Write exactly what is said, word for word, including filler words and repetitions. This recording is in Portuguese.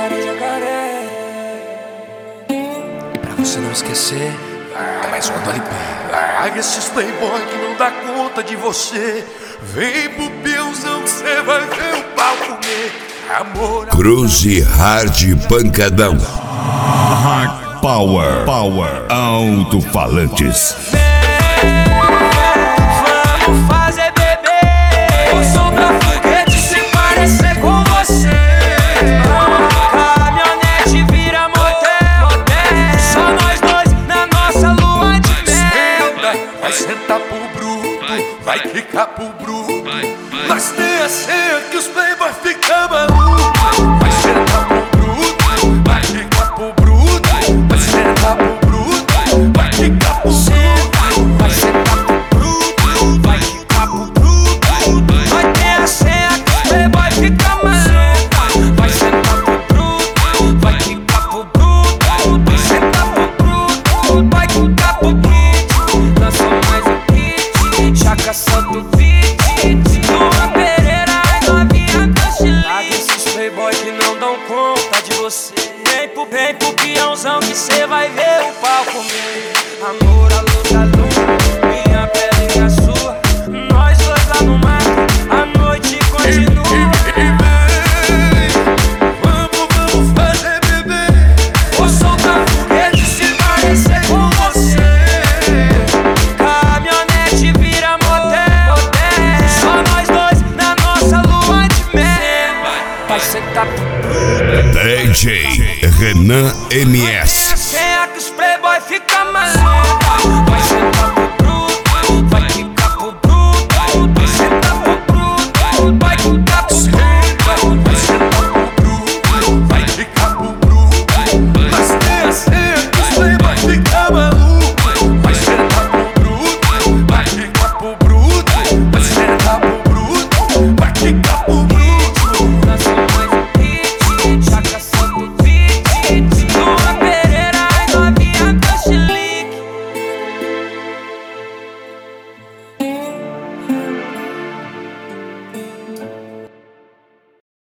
jacaré, jacaré. Pra você não esquecer, é mais um do L P. Larga esses playboy que não dá conta de você. Vem pro peãozão que cê vai ver o pau comer. Amor. Cruze Hard Pancadão. Hard Power. Power. Alto-falantes. Vamos fazer bebê. Vou soltar foguete se parecer com você. Caminhonete vira motel. Só nós dois na nossa lua de mel. Vai sentar pro bruto, vai quicar pro bruto. Mas tem a senha que os playboy ficam malucos. Vai sentar pro bruto, vai quicar pro bruto. Vai sentar pro bruto, vai quicar pro bruto. Vai sentar pro bruto, vai quicar pro bruto. Vai ter a senha que os playboy fica maluco. Vai sentar pro bruto, vai quicar pro bruto. Vai sentar pro bruto, vai quicar pro bruto. Lançou mais um hit, já caçando o beat. Luan Pereira, as novinha do Chile. Larga esses playboy que não dão conta de você. Vem pro, vem pro peãozão que cê vai ver o pau comer. Amor, a luta, luta, minha pele e a sua. Nós dois lá no mato, a noite continua. Vamos, vamos fazer bebê. Vou soltar foguete se parecer com você. Caminhonete vira motel. Só nós dois na nossa lua de mel. Vai sentar pro D J Renan M S. senha que os playboy fica maluco. Vai sentar